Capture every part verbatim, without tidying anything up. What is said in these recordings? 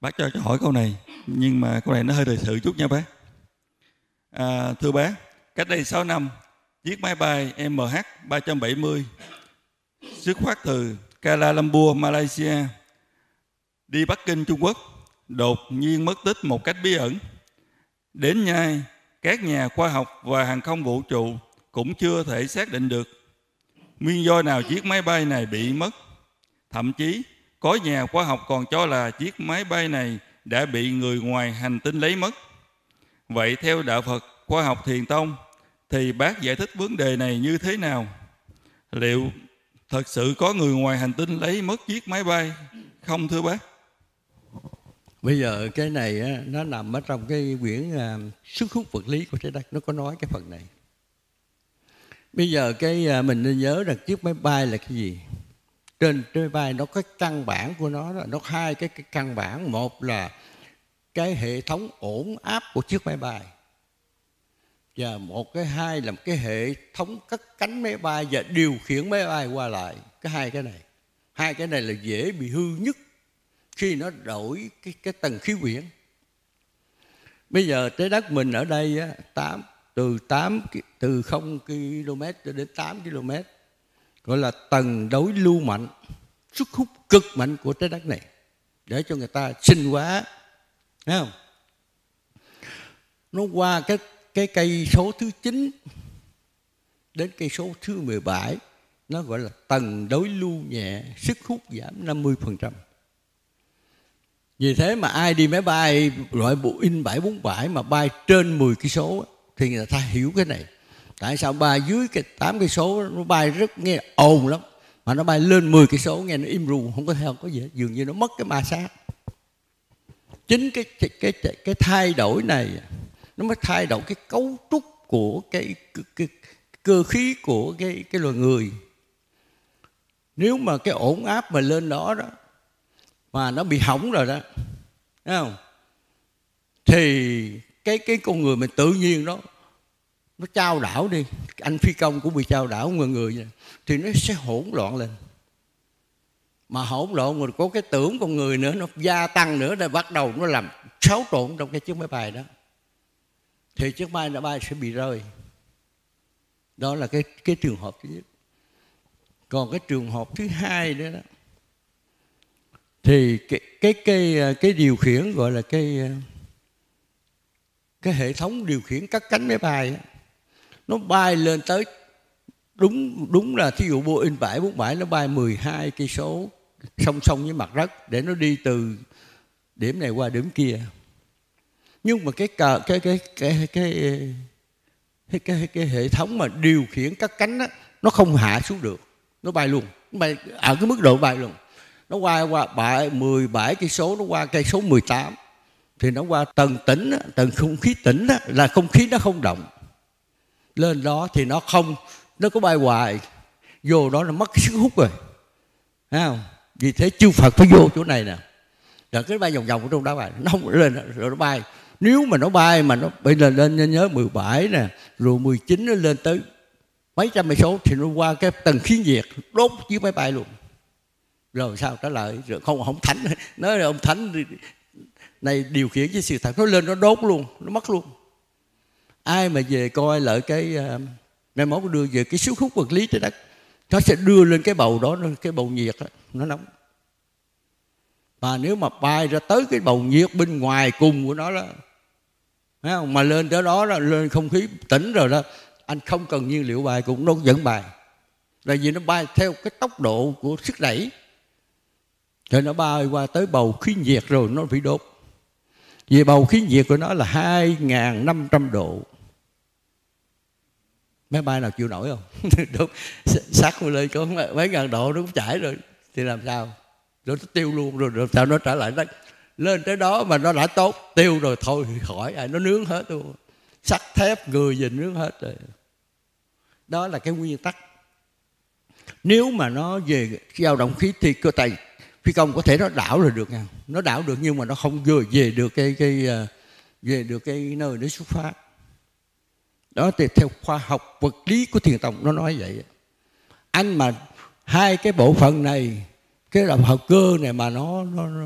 Bác cho cho hỏi câu này, nhưng mà câu này nó hơi thời sự chút nha bác. À, thưa bác, cách đây sáu năm, chiếc máy bay M H ba bảy không xuất phát từ Kuala Lumpur, Malaysia, đi Bắc Kinh, Trung Quốc, đột nhiên mất tích một cách bí ẩn. Đến nay, các nhà khoa học và hàng không vũ trụ cũng chưa thể xác định được nguyên do nào chiếc máy bay này bị mất. Thậm chí, có nhà khoa học còn cho là chiếc máy bay này đã bị người ngoài hành tinh lấy mất. Vậy theo đạo Phật khoa học Thiền Tông, thì bác giải thích vấn đề này như thế nào? Liệu thật sự có người ngoài hành tinh lấy mất chiếc máy bay không thưa bác? Bây giờ cái này á, nó nằm ở trong cái quyển uh, sức hút vật lý của trái đất, nó có nói cái phần này. Bây giờ cái uh, mình nên nhớ rằng chiếc máy bay là cái gì? Trên máy bay nó có căn bản của nó, nó có hai cái, cái căn bản. Một là cái hệ thống ổn áp của chiếc máy bay, và một cái hai là một cái hệ thống cất cánh máy bay và điều khiển máy bay qua lại. Cái hai cái này, hai cái này là dễ bị hư nhất khi nó đổi cái, cái tầng khí quyển. Bây giờ trái đất mình ở đây á, tám, từ tám từ không ki lô mét cho đến tám ki lô mét, gọi là tầng đối lưu mạnh, sức hút cực mạnh của trái đất này, để cho người ta sinh hóa, thấy không? Nó qua cái cái cây số thứ chín đến cây số thứ mười bảy, nó gọi là tầng đối lưu nhẹ, sức hút giảm năm mươi phần trăm. Vì thế mà ai đi máy bay loại Boeing bảy bốn bảy mà bay trên mười cây số thì người ta hiểu cái này. Tại sao bay dưới cái tám cây số nó bay rất nghe ồn lắm, mà nó bay lên mười cây số nghe nó im ru, không có theo có gì, dường như nó mất cái ma sát. Chính cái cái cái cái, cái thay đổi này nó mới thay đổi cái cấu trúc của cái, cái, cái cơ khí của cái cái loài người. Nếu mà cái ổn áp mà lên đó đó mà nó bị hỏng rồi đó, thấy không? Thì cái cái con người mình tự nhiên đó nó chao đảo đi, anh phi công cũng bị chao đảo người người vậy, thì nó sẽ hỗn loạn lên. Mà hỗn loạn rồi có cái tưởng con người nữa, nó gia tăng nữa, để bắt đầu nó làm xáo trộn trong cái chiếc máy bay đó, thì chiếc máy bay sẽ bị rơi. Đó là cái cái trường hợp thứ nhất. Còn cái trường hợp thứ hai nữa đó, thì cái cái cái cái điều khiển gọi là cái cái hệ thống điều khiển các cánh máy bay đó, nó bay lên tới đúng đúng là thí dụ Boeing bảy bốn bảy nó bay mười hai cây số song song với mặt đất để nó đi từ điểm này qua điểm kia. Nhưng mà cái cái cái cái cái cái cái, cái, cái hệ thống mà điều khiển các cánh đó, nó không hạ xuống được, nó bay luôn, nó bay ở cái mức độ bay luôn. Nó qua qua mười bảy cây số, nó qua cây số mười tám, thì nó qua tầng tĩnh, tầng không khí tĩnh đó, là không khí nó không động. Lên đó thì nó không, nó có bay hoài, vô đó nó mất cái sức hút rồi, thấy không? Vì thế chư Phật phải vô chỗ này nè, rồi cái bay vòng vòng ở trong đó bay, nó không lên rồi nó bay. Nếu mà nó bay mà nó bây giờ lên nhớ mười bảy nè, rồi mười chín nó lên tới mấy trăm cây số, thì nó qua cái tầng khí nhiệt đốt chiếc máy bay luôn. Rồi sao trả lời? Rồi không không thánh nói là ông thánh này điều khiển với sự thật, nó lên nó đốt luôn, nó mất luôn. Ai mà về coi lại cái mai mốt đưa về cái sức hút vật lý trái đất, nó sẽ đưa lên cái bầu đó, cái bầu nhiệt đó, nó nóng. Và nếu mà bay ra tới cái bầu nhiệt bên ngoài cùng của nó đó, thấy không? Mà lên tới đó, đó lên không khí tĩnh rồi đó, anh không cần nhiên liệu bay cũng nó vẫn bay. Là vì nó bay theo cái tốc độ của sức đẩy, thì nó bay qua tới bầu khí nhiệt rồi nó bị đốt. Vì bầu khí nhiệt của nó là hai nghìn năm trăm độ. Máy bay nào chịu nổi không? Đúng, sát lên có mấy ngàn độ nó cũng chảy rồi, thì làm sao? Rồi nó tiêu luôn, rồi, rồi sao nó trở lại đó. Lên tới đó mà nó đã tốt, tiêu rồi thôi khỏi, ai nó nướng hết luôn. Sắt thép người gì nướng hết rồi. Đó là cái nguyên tắc. Nếu mà nó về dao động khí thì cơ tài phi công có thể nó đảo là được nha, nó đảo được, nhưng mà nó không vừa về được cái cái về được cái nơi nó xuất phát. Đó thì theo khoa học vật lý của Thiền Tông nó nói vậy. Anh mà hai cái bộ phận này, cái động hậu cơ này mà nó nó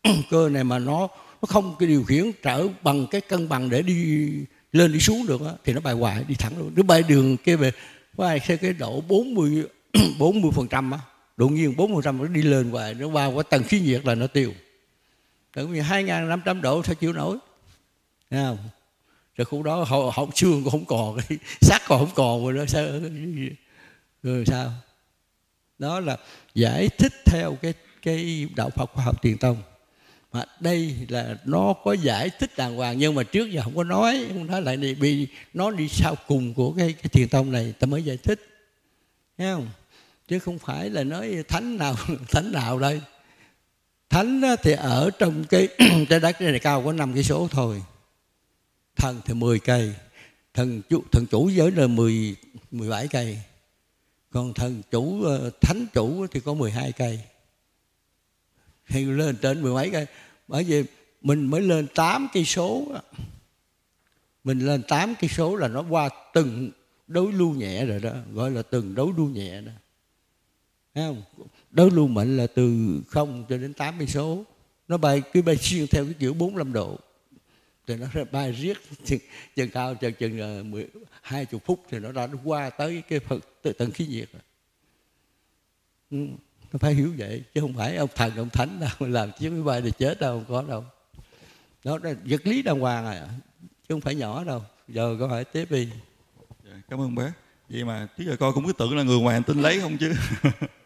cơ này mà nó nó không cái điều khiển trở bằng cái cân bằng để đi lên đi xuống được á, thì nó bay hoài đi thẳng luôn. Nó bay đường kia về bay theo cái độ bốn mươi bốn mươi phần trăm á, độ nghiêng bốn mươi phần trăm nó đi lên hoài, nó vào cái tầng khí nhiệt là nó tiêu. Tại vì hai nghìn năm trăm độ sao chịu nổi, thấy không? Rồi khu đó hậu, hậu xương cũng không còn, cái xác còn không còn rồi đó, sao rồi sao? Đó là giải thích theo cái cái đạo Phật khoa học Thiền tông. Mà đây là nó có giải thích đàng hoàng, nhưng mà trước giờ không có nói, không nói lại này vì nó đi sau cùng của cái, cái Thiền tông này ta mới giải thích, thấy không? Chứ không phải là nói thánh nào thánh nào đây. Thánh thì ở trong cái trái đất này cao có năm cây số thôi, thần thì mười cây, thần chủ thần chủ giới là mười mười bảy cây, còn thần chủ thánh chủ thì có mười hai cây, thì lên trên mười mấy cây. Bởi vì mình mới lên tám cây số, mình lên tám cây số là nó qua từng đối lưu nhẹ rồi đó, gọi là từng đối lưu nhẹ đó, thấy không? Đối lưu mệnh là từ không cho đến tám cây số, nó bay cứ bay xuyên theo cái kiểu bốn mươi lăm độ, thì nó bay riết chừng cao chừng chừng mười hai chục phút thì nó đã qua tới cái phần tầng khí nhiệt rồi. Ừ, nó phải hiểu vậy, chứ không phải ông thần ông thánh nào làm chiếc máy bay thì chết đâu, không có đâu. Đó là vật lý đàng hoàng à, chứ không phải nhỏ đâu. Giờ câu hỏi tiếp đi. Cảm ơn bác. Vậy mà trước giờ coi cũng cứ tưởng là người ngoài hành tinh lấy không chứ.